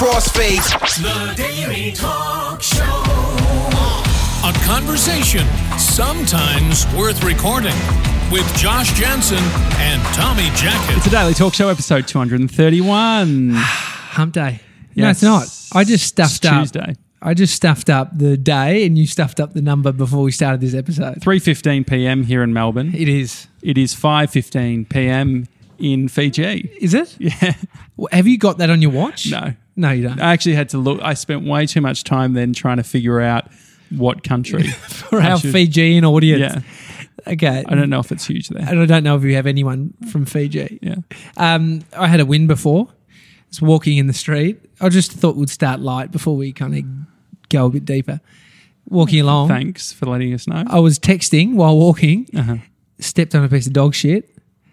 crossfades. The Daily Talk Show. A conversation sometimes worth recording with Josh Jansen and Tommy Jacket. It's a Daily Talk Show, episode 231. Hump day. Yes. No, it's not. I just stuffed It's up. Tuesday. I just stuffed up the day and you stuffed up the number before we started this episode. 3:15 p.m. here in Melbourne. It is. It is 5:15 p.m. in Fiji. Is it? Yeah. Have you got that on your watch? No. No, you don't. I actually had to look. I spent way too much time then trying to figure out what country. For our Fijian audience. Yeah. Okay. I don't know if it's huge there. And I don't know if we have anyone from Fiji. Yeah. I had a win before. I was walking in the street. I just thought we'd start light before we kind of go a bit deeper. Walking along. Thanks for letting us know. I was texting while walking, stepped on a piece of dog shit,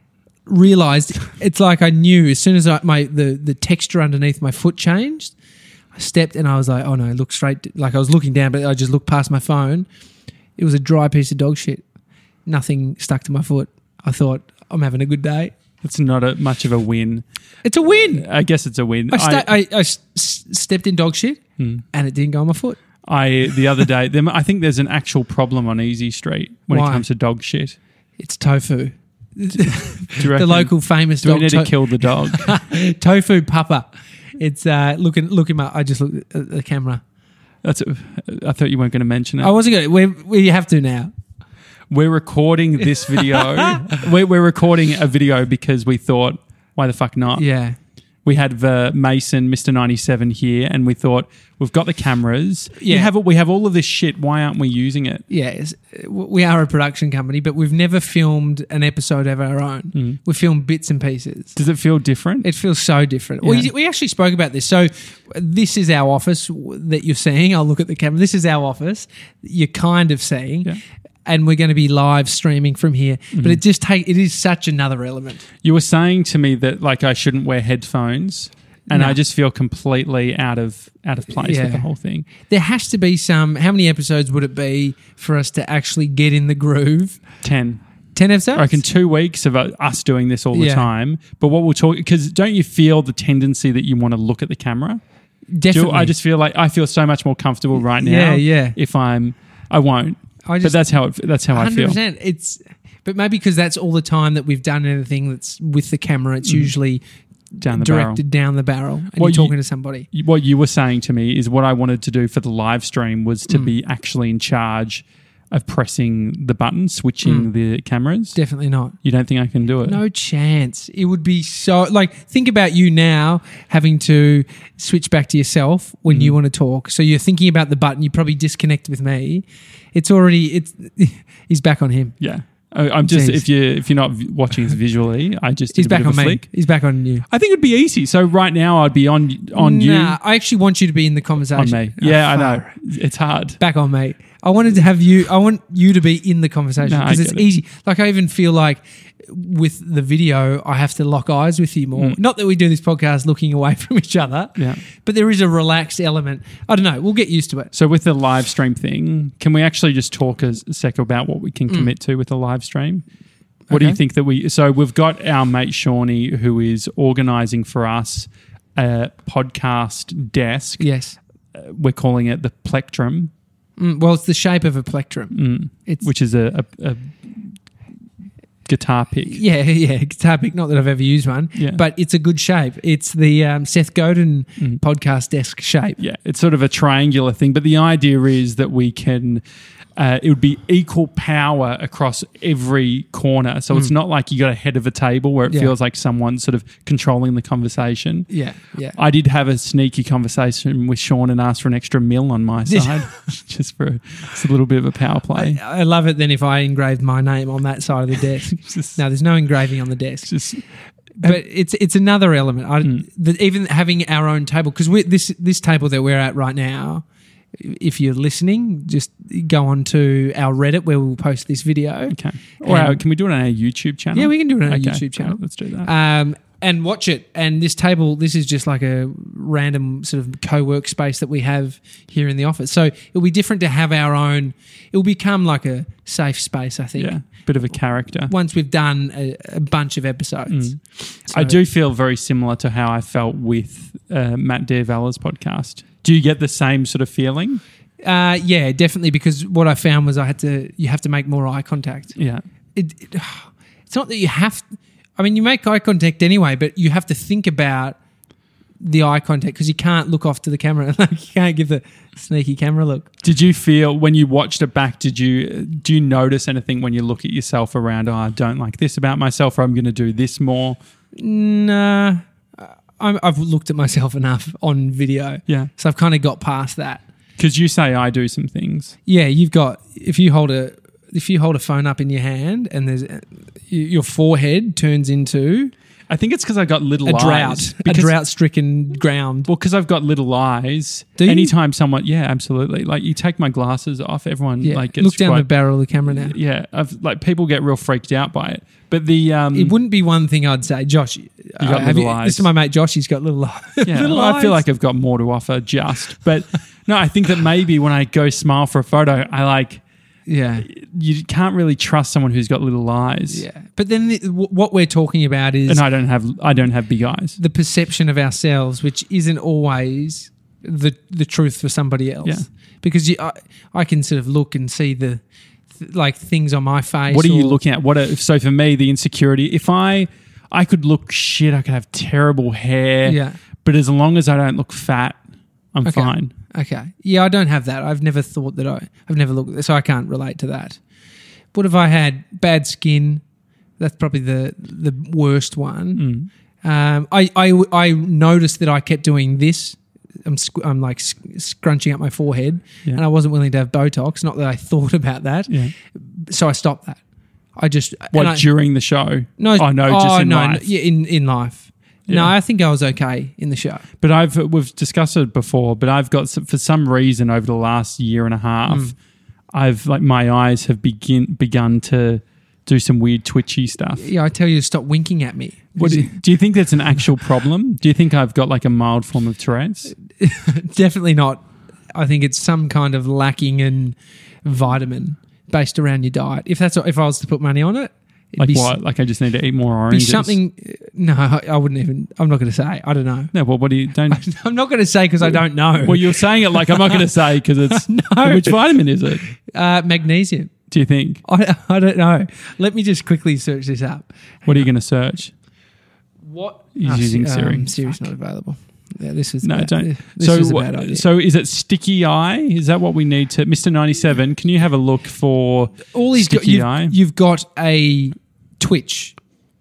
realised it's like I knew as soon as the texture underneath my foot changed, I stepped and I was like, oh no, look straight, like I was looking down, but I just looked past my phone. It was a dry piece of dog shit. Nothing stuck to my foot. I thought, I'm having a good day. It's not much of a win. It's a win. I guess it's a win. I stepped in dog shit and it didn't go on my foot. The other day, I think there's an actual problem on Easy Street when Why? it comes to dog shit. It's Tofu. Do you The reckon- local famous Do we dog. need to kill the dog? Tofu Papa. It's look him up. I just looked at the camera. I thought you weren't going to mention it. I wasn't going to. We have to now. We're recording this video. we're recording a video because we thought, why the fuck not? Yeah. We had Mason, Mr. 97 here, and we thought, we've got the cameras. Yeah. We have all of this shit. Why aren't we using it? Yes. We are a production company, but we've never filmed an episode of our own. We filmed bits and pieces. Does it feel different? It feels so different. Yeah. We actually spoke about this. So this is our office that you're seeing. I'll look at the camera. This is our office that you're kind of seeing. Yeah. And we're going to be live streaming from here. But it is such another element. You were saying to me that like I shouldn't wear headphones, and No. I just feel completely out of place with the whole thing. There has to be some. How many episodes would it be for us to actually get in the groove? 10. 10 episodes? I reckon 2 weeks of us doing this all the Yeah. time. But what we'll talk, because don't you feel the tendency that you want to look at the camera? Definitely. I just feel like I feel so much more comfortable right now. Yeah. If I won't. But that's how I feel. 100%. But maybe because that's all the time that we've done anything that's with the camera, it's usually Down the directed down the barrel and Well, you're talking to somebody. What you were saying to me is what I wanted to do for the live stream was to be actually in charge of pressing the button, switching the cameras. Definitely not. You don't think I can do it? No chance. It would be so... Like, think about you now having to switch back to yourself when you want to talk. So you're thinking about the button. You probably disconnect with me. He's back on him. Yeah. I'm just, Jeez. if you're not watching this visually, I just did He's a bit back of on a me. flick. He's back on you. I think it'd be easy. So right now I'd be on you, Nah, I actually want you to be in the conversation. on me. Yeah, I know. Far. It's hard. Back on me. I want you to be in the conversation No, I because it's get it. easy. Like I even feel like with the video, I have to lock eyes with you more. Not that we do this podcast looking away from each other, Yeah. but there is a relaxed element. I don't know. We'll get used to it. So with the live stream thing, can we actually just talk a sec about what we can commit to with the live stream? What do you think that so we've got our mate Shawnee who is organising for us a podcast desk. Yes. We're calling it the Plectrum, Well, it's the shape of a plectrum. It's which is a guitar pick. yeah, guitar pick. Not that I've ever used one, Yeah. but it's a good shape. It's the Seth Godin podcast desk shape. Yeah, it's sort of a triangular thing, but the idea is that we can, it would be equal power across every corner. So it's not like you got a head of a table where it Yeah. feels like someone's sort of controlling the conversation. Yeah. I did have a sneaky conversation with Sean and asked for an extra $1 on my side, just for it's a little bit of a power play. I love it then if I engraved my name on that side of the desk. No, there's no engraving on the desk. Just But it's another element. Even having our own table, because this table that we're at right now, if you're listening, just go on to our Reddit where we'll post this video. okay. Or can we do it on our YouTube channel? Yeah, we can do it on our Okay, YouTube channel. right, let's do that. and watch it. And this table, this is just like a random sort of co-work space that we have here in the office. So it'll be different to have our own. It'll become like a safe space, I think. Yeah, bit of a character. Once we've done a bunch of episodes. I do feel very similar to how I felt with Matt D'Avalla's podcast. Do you get the same sort of feeling? Yeah, definitely. Because what I found was you have to make more eye contact. Yeah. It's not that you have. I mean, you make eye contact anyway, but you have to think about the eye contact because you can't look off to the camera. Like, you can't give the sneaky camera look. Did you feel when you watched it back? Do you notice anything when you look at yourself around? Oh, I don't like this about myself, or I'm going to do this more. Nah, I've looked at myself enough on video. Yeah, so I've kind of got past that. Because you say I do some things. Yeah, you've got if you hold a phone up in your hand and there's your forehead turns into. I think it's because I got little eyes. A drought-stricken ground. Well, because I've got little eyes. Do you? Anytime someone, yeah, absolutely. Like you take my glasses off, everyone like gets look down the barrel of the camera now. Yeah, people get real freaked out by it. But the it wouldn't be one thing I'd say, Josh. You got little eyes. This is my mate Josh. He's got little eyes. Yeah, I feel like I've got more to offer. But no, I think that maybe when I go smile for a photo, I like. Yeah, you can't really trust someone who's got little eyes. Yeah, but then what we're talking about is, and I don't have big eyes. The perception of ourselves, which isn't always the truth for somebody else. Yeah, because I can sort of look and see the things on my face. What are you looking at? So for me, the insecurity. If I could look shit, I could have terrible hair. Yeah, but as long as I don't look fat, I'm fine. Okay. Yeah, I don't have that. I've never thought that I've never looked at this, so I can't relate to that. What if I had bad skin? That's probably the worst one. I noticed that I kept doing this. I'm like scrunching up my forehead, and I wasn't willing to have Botox. Not that I thought about that. Yeah. So I stopped that. I just during the show? No. Just in life. Yeah, in life. Yeah. No, I think I was okay in the show. But we've discussed it before, but I've got, for some reason over the last year and a half, my eyes have begun to do some weird twitchy stuff. Yeah, I tell you to stop winking at me. Do you think that's an actual problem? Do you think I've got like a mild form of Tourette's? Definitely not. I think it's some kind of lacking in vitamin based around your diet. If I was to put money on it. Like what? Like I just need to eat more oranges? Be something. No, I wouldn't even. I'm not going to say. I don't know. No, well, what do you don't? I'm not going to say because I don't know. Well, you're saying it like I'm not going to say because it's. No. Which vitamin is it? Magnesium. Do you think? I don't know. Let me just quickly search this up. What are you going to search? What? He's using Siri. Siri's not available. Yeah, this is don't. This is a bad idea. So is it sticky eye? Is that what we need to, Mr. 97? Can you have a look for sticky eye? You've got a twitch,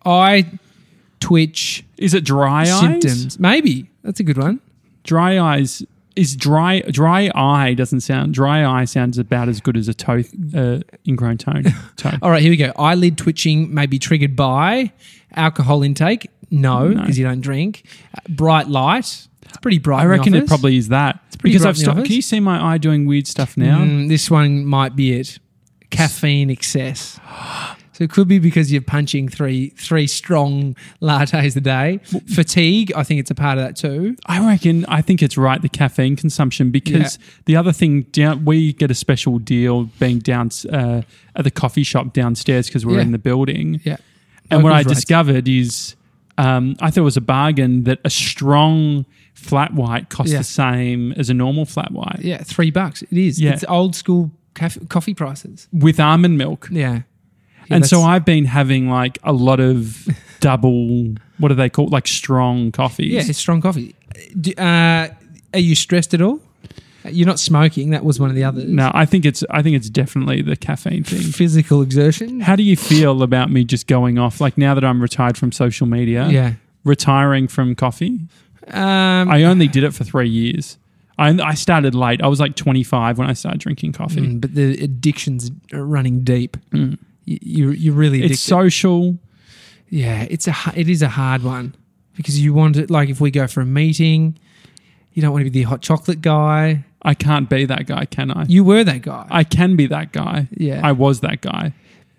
twitch. Is it dry symptoms? eyes? Maybe that's a good one. Dry eyes is dry eye doesn't sound. Dry eye sounds about as good as a toe ingrown toe. All right, here we go. Eyelid twitching may be triggered by alcohol intake. No, because you don't drink. Bright light. It's pretty bright. I reckon it probably is that. It's pretty bright. Can you see my eye doing weird stuff now? This one might be it. Caffeine excess. So it could be because you're punching three strong lattes a day. Fatigue, I think it's a part of that too. I think it's right, the caffeine consumption, because the other thing, we get a special deal being down at the coffee shop downstairs because we're in the building. Yeah. And what I discovered is I thought it was a bargain that a strong flat white costs the same as a normal flat white. Yeah, $3. It is. Yeah. It's old school coffee prices. With almond milk. Yeah. And so I've been having like a lot of double, what do they call it? Like strong coffees. Yeah, it's strong coffee. Are you stressed at all? You're not smoking. That was one of the others. No, I think it's definitely the caffeine thing. Physical exertion. How do you feel about me just going off? Like now that I'm retired from social media, retiring from coffee. I only did it for 3 years. I started late. I was like 25 when I started drinking coffee. But the addiction's running deep. You're really addicted. It's social. Yeah, it is a hard one because you want it. Like if we go for a meeting, you don't want to be the hot chocolate guy. I can't be that guy, can I? You were that guy. I can be that guy. Yeah, I was that guy.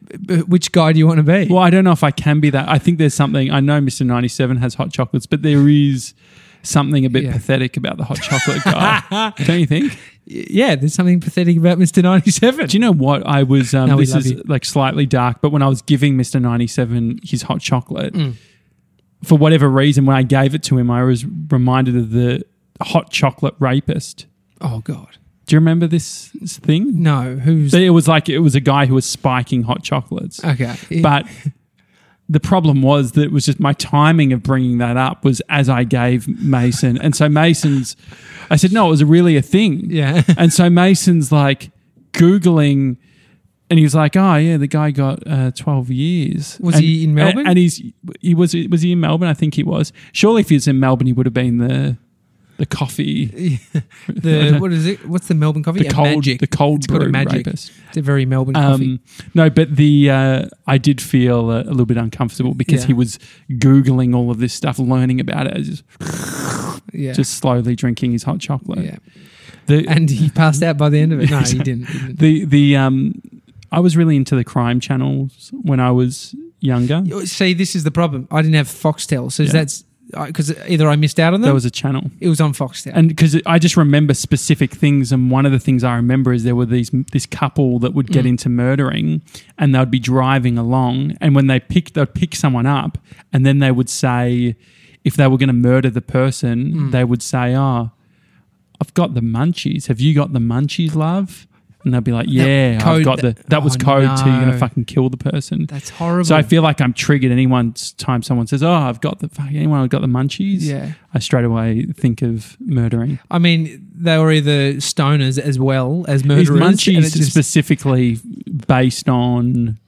which guy do you want to be? Well, I don't know if I can be that. I think there's something. I know Mr. 97 has hot chocolates, but there is something a bit pathetic about the hot chocolate guy. Don't you think? Yeah, there's something pathetic about Mr. 97. Do you know what I was? No, we this love is you. like slightly dark, but when I was giving Mr. 97 his hot chocolate, for whatever reason, when I gave it to him, I was reminded of the hot chocolate rapist. Oh, God. Do you remember this thing? No, who's... It was a guy who was spiking hot chocolates. Okay. But the problem was that it was just my timing of bringing that up was as I gave Mason. And so I said, no, it was really a thing. Yeah. And so Mason's like Googling and he was like, oh, yeah, the guy got 12 years. Was he in Melbourne? And was he in Melbourne? I think he was. Surely if he was in Melbourne, he would have been the coffee. What is it? What's the Melbourne coffee? Magic. The cold It's called a brew Magic. rapist. It's a very Melbourne coffee. No, but I did feel a little bit uncomfortable because he was Googling all of this stuff, learning about it, just slowly drinking his hot chocolate. Yeah. And he passed out by the end of it. No, he didn't. I was really into the crime channels when I was younger. See, this is the problem. I didn't have Foxtel, so that's because either I missed out on them. There was a channel. It was on Foxtel, and because I just remember specific things, and one of the things I remember is there were this couple that would get into murdering, and they'd be driving along, and when they'd pick someone up, and then they would say, if they were going to murder the person, they would say, "Oh, I've got the munchies. Have you got the munchies, love?" And they'll be like, yeah, I've got that was code to you're going to fucking kill the person. That's horrible. So I feel like I'm triggered time someone says, oh, I've got the munchies. Yeah. I straight away think of murdering. I mean, they were either stoners as well as murderers. Is munchies specifically based on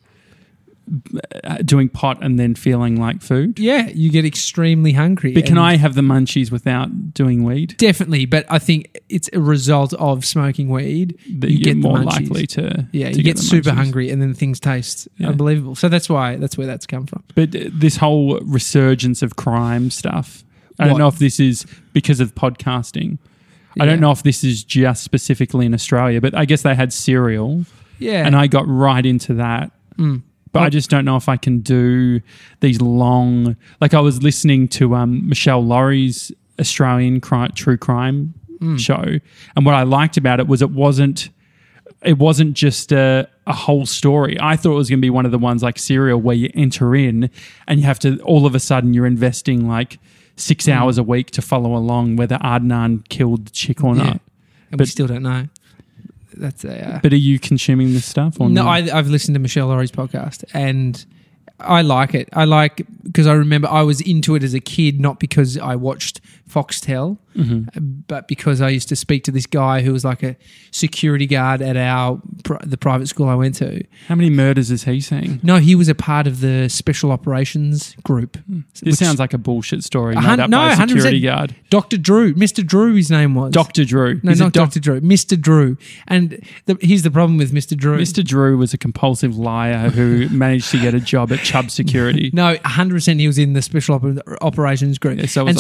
doing pot and then feeling like food? Yeah, you get extremely hungry. But can I have the munchies without doing weed? Definitely, but I think it's a result of smoking weed. That you get more likely to you get super hungry and then things taste unbelievable. So that's where that's come from. But this whole resurgence of crime stuff, I don't know if this is because of podcasting. I don't know if this is just specifically in Australia, but I guess they had Serial. Yeah. And I got right into that. But I just don't know if I can do these long... Like I was listening to Michelle Laurie's Australian true crime show. And what I liked about it was it wasn't just a whole story. I thought it was going to be one of the ones like Serial where you enter in and you have to... All of a sudden you're investing like 6 hours a week to follow along whether Adnan killed the chick or not. And we still don't know. That's But are you consuming this stuff? Or no, I've listened to Michelle Laurie's podcast and I like it. Because I remember I was into it as a kid, not because I watched Foxtel, but because I used to speak to this guy who was like a security guard at the private school I went to. How many murders is he seeing? No, he was a part of the special operations group. This sounds like a bullshit story made up no, by a security 100%. guard. Dr. Drew. Mr. Drew, his name was. Dr. Drew. No, not Dr. Drew. Mr. Drew. And here's the problem with Mr. Drew. Mr. Drew was a compulsive liar who managed to get a job at Chubb Security. No, 100% he was in the special operations group. Yeah, so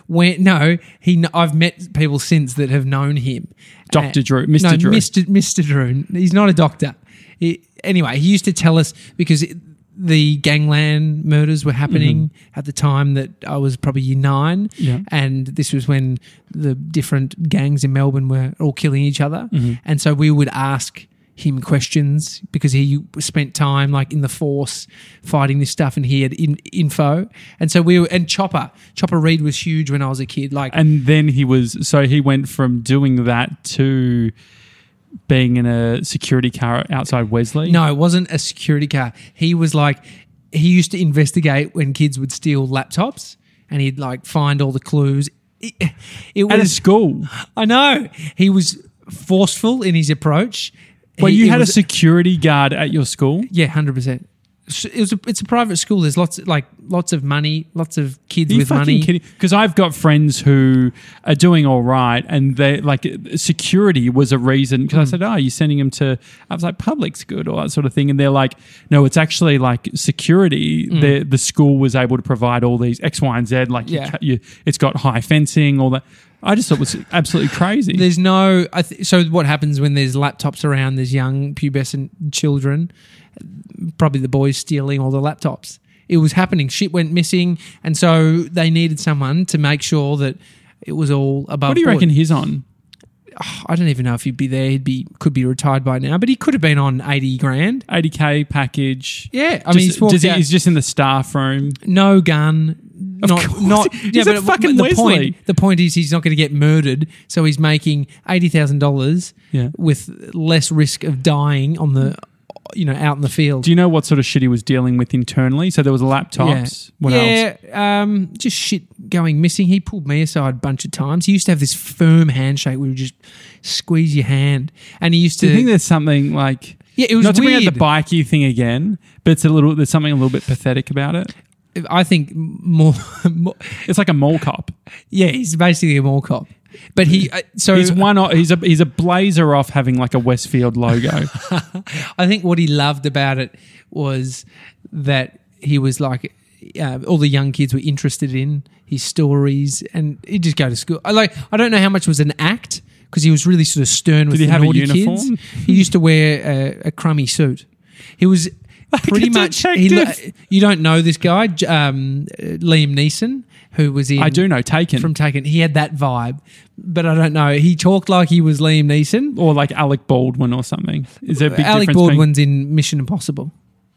I've met people since that have known him. Dr. Drew. Mr. Drew. Mr. Drew. He's not a doctor. Anyway, he used to tell us because the gangland murders were happening at the time that I was probably year 9. Yeah. And this was when the different gangs in Melbourne were all killing each other. And so we would ask him questions because he spent time like in the force fighting this stuff and he had info. And so Chopper Reed was huge when I was a kid. And then he went from doing that to being in a security car outside Wesley. No, it wasn't a security car. He was he used to investigate when kids would steal laptops and he'd find all the clues. It was at a school. I know. He was forceful in his approach. Well, you had a security guard at your school? Yeah, 100%. It's a private school. There's lots of money, lots of kids with money. Because I've got friends who are doing all right, and they security was a reason. Because I said, "Oh, you're sending them to?" I was like, "Public's good," or that sort of thing, and they're like, "No, it's actually security." The school was able to provide all these X, Y, and Z. It's got high fencing, all that. I just thought it was absolutely crazy. There's so what happens when there's laptops around? There's young pubescent children. probably the boys stealing all the laptops. It was happening. Shit went missing, and so they needed someone to make sure that it was all above What do you board. reckon he's on? I don't even know if he'd be there. Could be retired by now, but he could have been on 80 grand. 80K package. Yeah, I mean, He's just in the staff room. no gun. He's a fucking Wesley. The point is he's not going to get murdered, so he's making $80,000 Yeah. with less risk of dying on the, out in the field. Do you know what sort of shit he was dealing with internally? So there was laptops. What else? Just shit going missing. He pulled me aside a bunch of times. He used to have this firm handshake where he would just squeeze your hand, and he used to. Do you think there's something like? Yeah, it was not to bring weird. out the bikey thing again, but there's something a little bit pathetic about it. I think more It's like a mall cop. yeah, he's basically a mall cop. But he's He's a blazer off having like a Westfield logo. I think what he loved about it was that he was like all the young kids were interested in his stories, and he'd just go to school. I don't know how much was an act because he was really sort of stern with he the have a naughty uniform? kids. He used to wear a crummy suit. He was pretty a much. detective. You don't know this guy, Liam Neeson, who was in. I do know Taken. From Taken. He had that vibe, but I don't know. He talked like he was Liam Neeson. or like Alec Baldwin or something. Is there a big Alec difference? Baldwin's in Mission Impossible.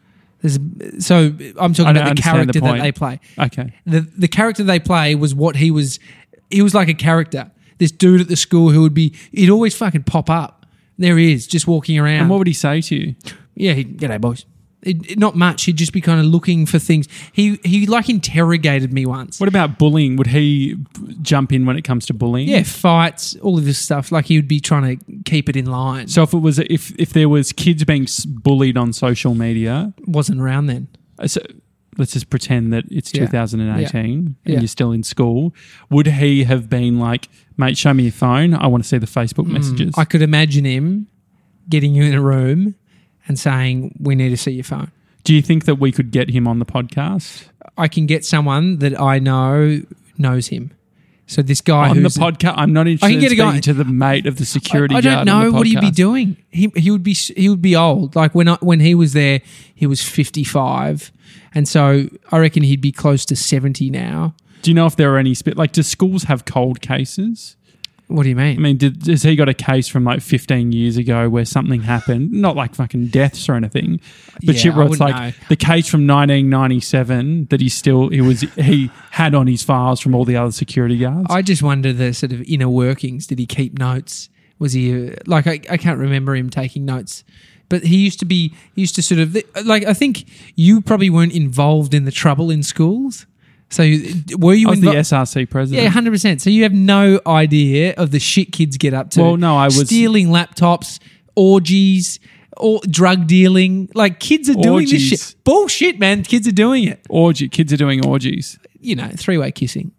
So I'm talking I don't about the understand character the that point. they play. Okay. The character they play was what he was. He was like a character. This dude at the school who he'd always fucking pop up. There he is, just walking around. And what would he say to you? Yeah, g'day boys. Not much. He'd just be kind of looking for things. He like interrogated me once. What about bullying? Would he jump in when it comes to bullying? Yeah, fights, all of this stuff. Like he would be trying to keep it in line. So if there was kids being bullied on social media, Wasn't around then. so let's just pretend that it's Yeah. 2018 and Yeah. you're still in school, would he have been like, mate, show me your phone. I want to see the Facebook messages. I could imagine him getting you in a room and saying, we need to see your phone. Do you think that we could get him on the podcast? I can get someone that I know knows him. So this guy On the who's podcast? I'm not interested I can get in a guy- speaking to the mate of the security I guard don't on know the what he'd be podcast. doing. He would be old. Like when he was there, he was 55, and so I reckon he'd be close to 70 now. Do you know if there are any do schools have cold cases? What do you mean? I mean, has he got a case from like 15 years ago where something happened? Not like fucking deaths or anything, but Yeah, shit where I it's wouldn't like know. the case from 1997 that he had on his files from all the other security guards. I just wonder the sort of inner workings. Did he keep notes? Was he I can't remember him taking notes. But he used to sort of like, I think you probably weren't involved in the trouble in schools. So were you I was the involved? SRC president. Yeah, 100%. So you have no idea of the shit kids get up to. Well, no, I was- stealing laptops, orgies, or drug dealing. Like kids are doing this Orgies. shit. Bullshit, man. Kids are doing it. Kids are doing orgies. Three-way kissing.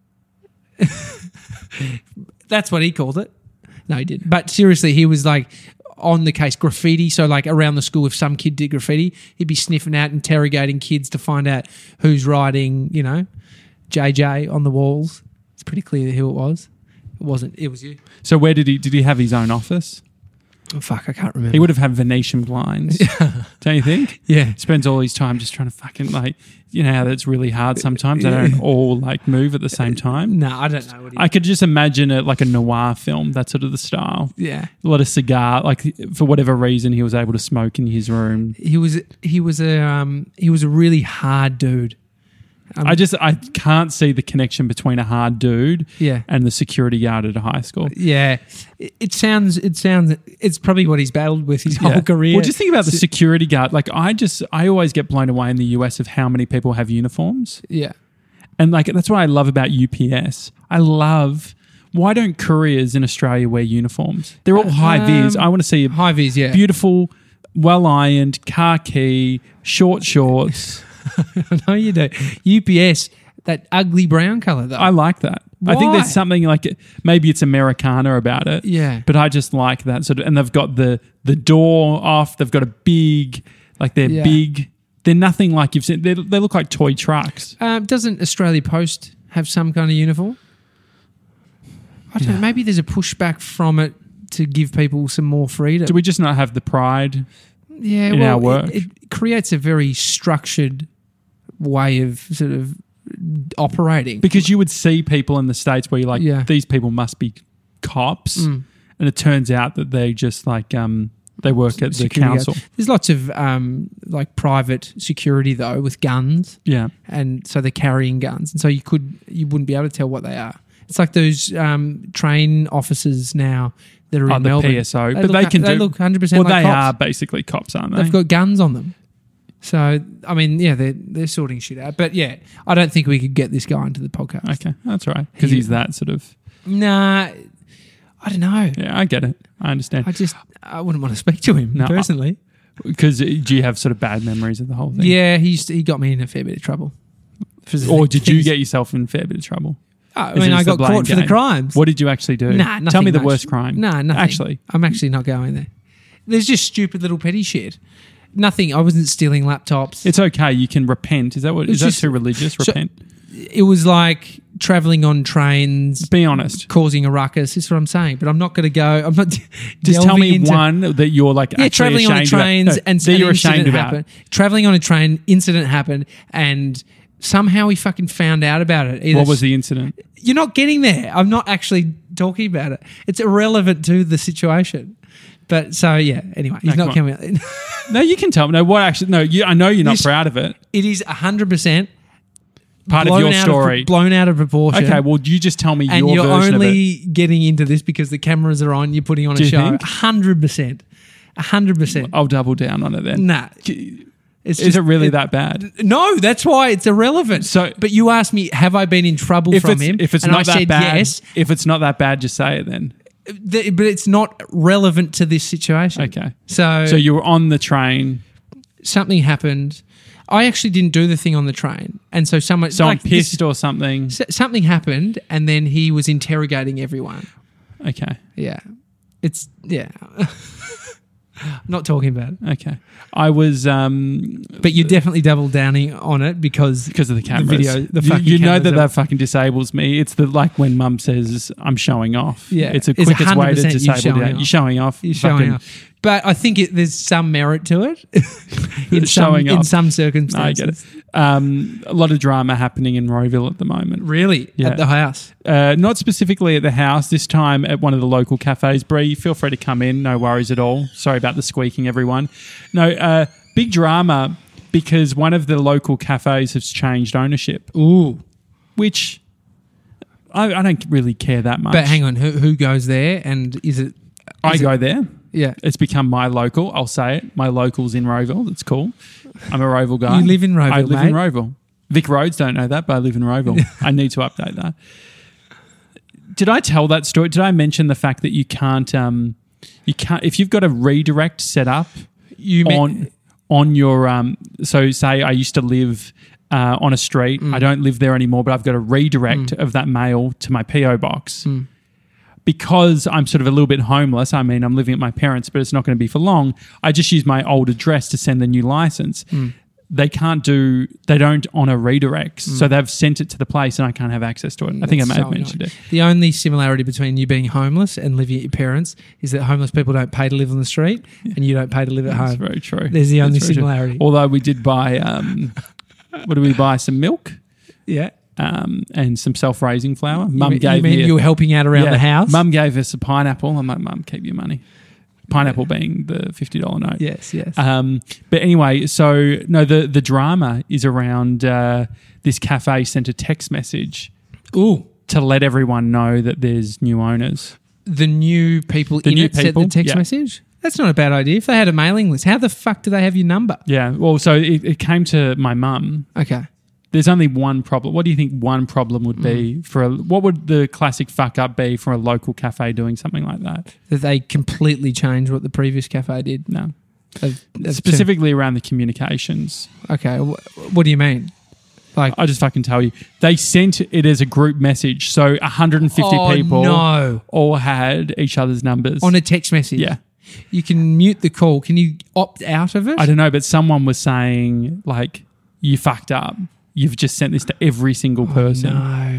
That's what he called it. No, he didn't. But seriously, he was like on the case. Graffiti. So like around the school, if some kid did graffiti, he'd be sniffing out, interrogating kids to find out who's writing, JJ on the walls. It's pretty clear who it was. It wasn't. It was you. So where did he have his own office? Oh, fuck, I can't remember. He would have had Venetian blinds. Don't you think? Yeah. Spends all his time just trying to fucking how that's really hard sometimes. They don't all move at the same time. No, I don't know what he. I could just imagine it like a noir film. That's sort of the style. Yeah. A lot of cigar. For whatever reason, he was able to smoke in his room. He was a really hard dude. I can't see the connection between a hard dude Yeah. and the security guard at a high school. Yeah. It sounds. It's probably what he's battled with his whole career. Well, just think about the security guard. I always get blown away in the US of how many people have uniforms. Yeah. And that's what I love about UPS. Why don't couriers in Australia wear uniforms? They're all high vis. I want to see a High vis, yeah. beautiful, well ironed, khaki, short shorts. I know you do. UPS, that ugly brown colour though. I like that. I think Why? there's something maybe it's Americana about it. Yeah. But I just like that sort of, and they've got the door off. They've got a big, they're Yeah. big. They're nothing like you've seen. They look like toy trucks. Doesn't Australia Post have some kind of uniform? I don't know. Maybe there's a pushback from it to give people some more freedom. Do we just not have the pride? in our work. It creates a very structured way of sort of operating. Because you would see people in the States where you're like, Yeah. these people must be cops. And it turns out that they just like, they work at the Security council. guards. There's lots of like private security though with guns, Yeah. and so they're carrying guns, and so you wouldn't be able to tell what they are. It's like those train officers now that are in the Melbourne. PSO. They look 100% Well, like they cops. are basically cops, aren't they? They've got guns on them. So I mean, yeah, they're sorting shit out. But yeah, I don't think we could get this guy into the podcast. Okay, that's all right. Because he's that sort of... Nah, I don't know. Yeah, I get it. I understand. I wouldn't want to speak to him No, personally. Because do you have sort of bad memories of the whole thing? Yeah, he got me in a fair bit of trouble. Or did you get yourself in a fair bit of trouble? I Is mean, it I just got the blame caught for the game? crimes. What did you actually do? Nah, nothing Tell me the much. worst crime. Nah, nothing. Actually. I'm actually not going there. There's just stupid little petty shit. Nothing. I wasn't stealing laptops. It's okay. You can repent. Is that what? It's Is that just- too religious? Repent. It was like traveling on trains, Be honest. causing a ruckus. That's what I'm saying. But I'm not going to go. I'm not. Just tell delving me into, one that you're like Yeah, actually traveling on a ashamed trains about. No, and that an you're ashamed incident about. happened. Traveling on a train, incident happened, and somehow he fucking found out about it. Either What was the incident? You're not getting there. I'm not actually talking about it. It's irrelevant to the situation. But so yeah. Anyway, he's No, not come coming. No, you can tell me. No, what actually? No, I know you're not proud of it. It is 100% Part of your story. blown out of proportion. Okay, well, you just tell me and your you're version of it. only getting into this because the cameras are on. You're putting on Do a you show. think? 100%. 100%. I'll double down on it then. Nah. Is it really that bad? No, that's why it's irrelevant. So- but you asked me, have I been in trouble from him? If it's and not I that said bad, yes. if it's not that bad, just say it then. But it's not relevant to this situation. Okay. So So you were on the train. something happened. I actually didn't do the thing on the train, and so someone Pissed or something. something happened, and then he was interrogating everyone. Okay. Yeah, it's yeah. I'm not talking about it, Okay. I was but you definitely doubled downing on it because because of the cameras. video, the You- fucking you know cameras that are- that fucking disables me. It's the like when Mum says I'm showing off. Yeah, it's the it's quickest way to 100% you disable showing that. off. You're showing off. You're showing Fucking- off. But I think there's some merit to it in Showing in off. some I circumstances. get it. A lot of drama happening in Rowville at the moment. Really, Yeah. at the house. Not specifically at the house, this time at one of the local cafes. Bree, feel free to come in. No worries at all. Sorry about the squeaking, everyone. No, big drama because one of the local cafes has changed ownership, Ooh, which I don't really care that much. but hang on, who goes there, and is it? I is go it- there. Yeah, It's become my local. I'll say it. My local's in Rowville. That's cool. I'm a Rowville guy. You live in Rowville, I live in mate. Rowville. Vic Roads don't know that, but I live in Rowville. I need to update that. Did I tell that story? Did I mention the fact that you can't if you've got a redirect set up you on your so say I used to live on a street. I don't live there anymore, but I've got a redirect of that mail to my PO box. Because I'm sort of a little bit homeless, I mean, I'm living at my parents', but it's not going to be for long. I just use my old address to send the new license. They don't honour redirects. So they've sent it to the place and I can't have access to it. I think I may have mentioned it. The only similarity between you being homeless and living at your parents is that homeless people don't pay to live on the street and you don't pay to live at That's home. very true. There's the only That's very true. similarity. Although we did buy, what did we buy? Some milk Yeah. and some self-raising flour. You Mum mean- gave you mean me you were helping out around the house? Mum gave us a pineapple. I'm like, Mum, keep your money. Pineapple being the $50 note. Yes, yes. But anyway, so no, the drama is around this cafe sent a text message Ooh. to let everyone know that there's new owners. The new people The in new it sent people? the text Yeah. message? That's not a bad idea. If they had a mailing list, how the fuck do they have your number? Yeah, well, so it came to my mum. Okay. There's only one problem. What do you think one problem would be what would the classic fuck up be for a local cafe doing something like that? That they completely changed what the previous cafe did. No. They've Specifically around the communications. Okay. What do you mean? Like, I just fucking tell you. They sent it as a group message. So 150 people no. all had each other's numbers. On a text message? Yeah. You can mute the call. Can you opt out of it? I don't know, but someone was saying, like, you fucked up. You've just sent this to every single person. No.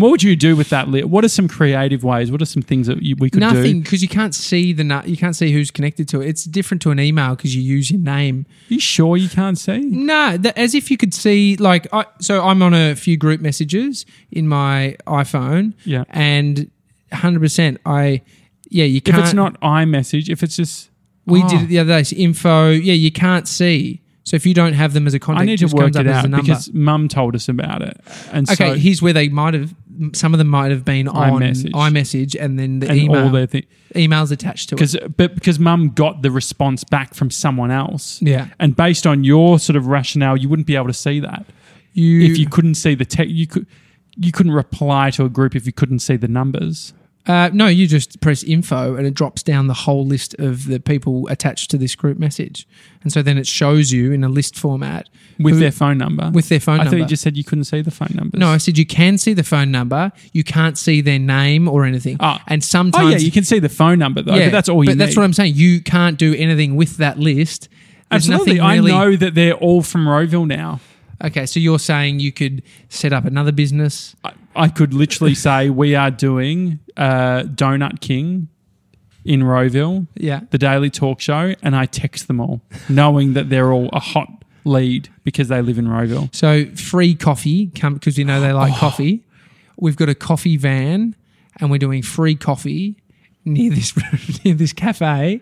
What would you do with that list? What are some creative ways? What are some things that we could do? Nothing, because you can't see you can't see who's connected to it. It's different to an email because you use your name. You sure you can't see? No, as if you could see, like, so I'm on a few group messages in my iPhone. Yeah. And 100%, you can't. If it's not iMessage, if it's just... We did it the other day. So info, you can't see. So if you don't have them as a contact, I need it to just work comes up it as a out number. because Mum told us about it. And Okay, so, here's where they might have, some of them might have been on iMessage. iMessage and then the and email. all their things. Emails attached to it. Because Mum got the response back from someone else. Yeah. And based on your sort of rationale, you wouldn't be able to see that. If you couldn't see the text, you couldn't reply to a group if you couldn't see the numbers. No, you just press info and it drops down the whole list of the people attached to this group message. And so then it shows you in a list format. With their phone number. With their phone I number. thought you just said you couldn't see the phone numbers. No, I said you can see the phone number. You can't see their name or anything. And sometimes... Oh, yeah, you can see the phone number though, but that's all you need. But that's what I'm saying. You can't do anything with that list. There's Absolutely. nothing really... I know that they're all from Rowville now. Okay, so you're saying you could set up another business? I could literally say we are doing Donut King in Rowville, the Daily Talk Show, and I text them all, knowing that they're all a hot lead because they live in Rowville. So free coffee, because you know they like coffee. We've got a coffee van, and we're doing free coffee near this cafe,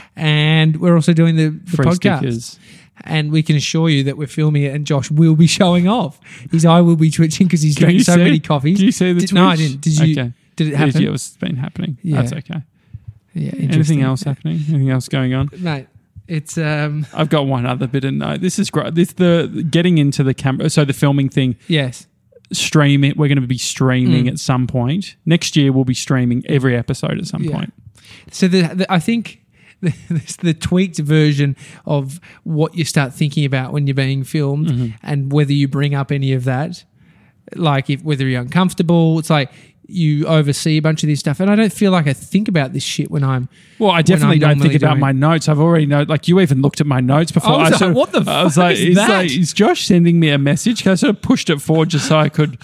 and we're also doing the Free podcast. stickers. And we can assure you that we're filming it and Josh will be showing off. His eye will be twitching because he's drank so many coffees. Did you see the twitch? No, I didn't. Did you? Okay. Did it happen? Yeah, it's been happening. Yeah. That's okay. Yeah. Anything else happening? Anything else going on? Mate, it's... I've got one other bit of note. This is great. The getting into the camera. So the filming thing. Yes. Stream it. We're going to be streaming at some point. Next year we'll be streaming every episode at some point. So I think... the tweaked version of what you start thinking about when you're being filmed and whether you bring up any of that, like whether you're uncomfortable. It's like you oversee a bunch of this stuff, and I don't feel like I think about this shit when I'm... Well, I definitely don't think about my notes. I've already know, like you even looked at my notes before. I was like, what the fuck is that? Is Josh sending me a message? I sort of pushed it forward just so I could...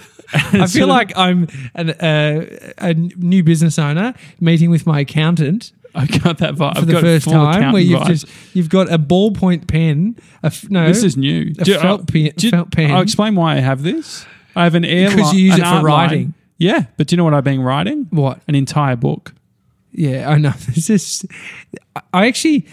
I feel like I'm a new business owner meeting with my accountant. I got that vibe. For the first time, where you've got a ballpoint pen. This is new. Felt pen. I'll explain why I have this. I have an airline. Because you use it for writing. Yeah, but do you know what I've been writing? What? An entire book. Yeah, I know. This is. I actually.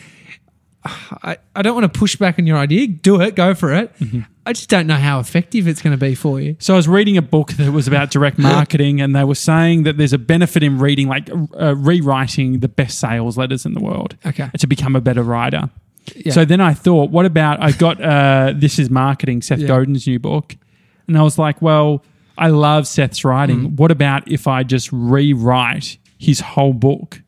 I don't want to push back on your idea. Do it. Go for it. Mm-hmm. I just don't know how effective it's going to be for you. So I was reading a book that was about direct marketing, and they were saying that there's a benefit in reading, like rewriting the best sales letters in the world to become a better writer. Yeah. So then I thought, what about, I got This Is Marketing, Seth Godin's new book. And I was like, well, I love Seth's writing. What about if I just rewrite his whole book?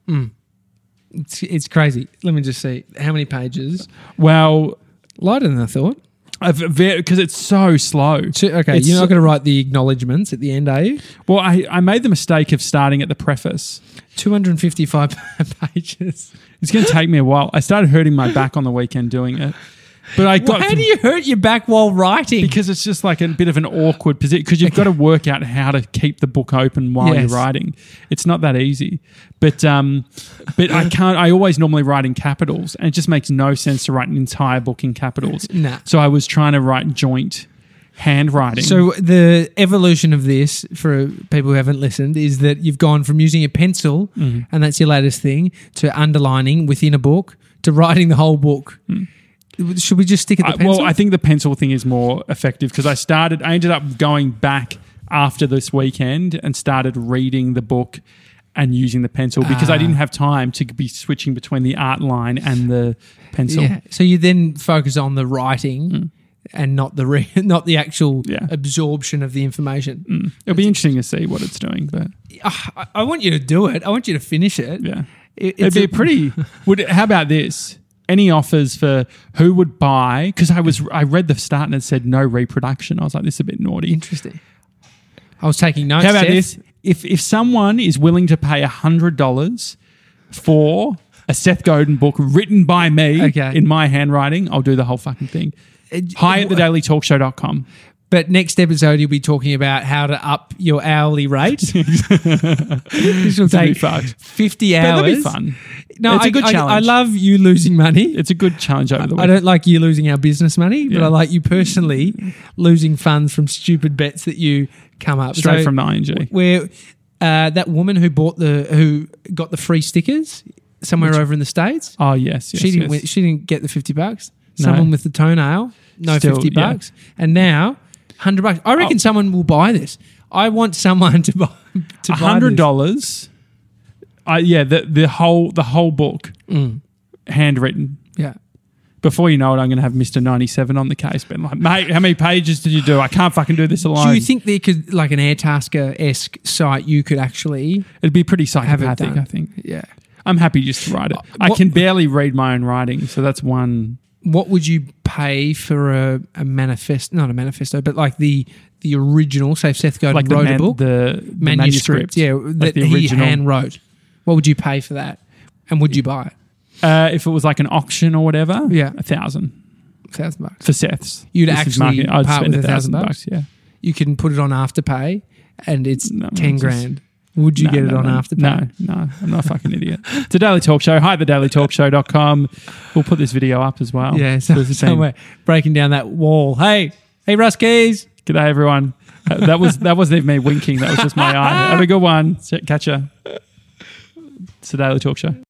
It's crazy. Let me just see. How many pages? Well, lighter than I thought. Because it's so slow. You're not going to write the acknowledgements at the end, are you? Well, I made the mistake of starting at the preface. 255 pages. It's going to take me a while. I started hurting my back on the weekend doing it. But how do you hurt your back while writing? Because it's just like a bit of an awkward position. Because you've got to work out how to keep the book open while you're writing. It's not that easy. But I can't. I always normally write in capitals, and it just makes no sense to write an entire book in capitals. Nah. So I was trying to write joint handwriting. So the evolution of this, for people who haven't listened, is that you've gone from using a pencil, and that's your latest thing, to underlining within a book, to writing the whole book. Should we just stick at the pencil? Well, I think the pencil thing is more effective because I ended up going back after this weekend and started reading the book and using the pencil because I didn't have time to be switching between the art line and the pencil. Yeah. So you then focus on the writing and not the actual absorption of the information. It'll be interesting to see what it's doing. But I want you to do it. I want you to finish it. Yeah. It'd be pretty... How about this? Any offers for who would buy? Because I read the start and it said no reproduction. I was like, this is a bit naughty. Interesting. I was taking notes. How about this? If someone is willing to pay $100 for a Seth Godin book written by me in my handwriting, I'll do the whole fucking thing. Hi at thedailytalkshow.com. But next episode, you'll be talking about how to up your hourly rate. This will take 50 hours. That'll be fun. No, It's a good challenge. I love you losing money. It's a good challenge over the week. I don't like you losing our business money, but Yeah. I like you personally losing funds from stupid bets that you come up. Straight from the ING. Where that woman who got the free stickers somewhere over in the States, Oh, yes. she didn't yes. she didn't get the $50. No. Someone with the toenail, no Still, $50, and now $100. I reckon someone will buy this. I want someone to buy $100. The whole book, handwritten. Yeah. Before you know it, I'm going to have Mr. 97 on the case, being like, mate, how many pages did you do? I can't fucking do this alone. Do you think there could, like an Airtasker-esque site, you could actually It'd be pretty have it psychopathic, done? I think. Yeah. I'm happy just to write it. I What- can barely read my own writing, so that's one. What would you pay for a manifesto? Not a manifesto, but like the original. Say if Seth Godin Like wrote a book, the manuscript, yeah, like that the he original. hand wrote. What would you pay for that? And would you buy it? If it was like an auction or whatever, Yeah. 1,000 $1,000. for Seth's. You'd This is actually marketing. I'd part spend with $1,000 $1,000? Yeah. You can put it on Afterpay, and it's No, 10 it's just- grand. Would you get it on Afterpay? No, I'm not a fucking idiot. It's a Daily Talk Show. Hi, thedailytalkshow.com. We'll put this video up as well. Yeah, So it's the same. somewhere breaking down that wall. Hey, Russ Keys. G'day, everyone. That wasn't even me winking. That was just my eye. Have a good one. Catch ya. It's the Daily Talk Show.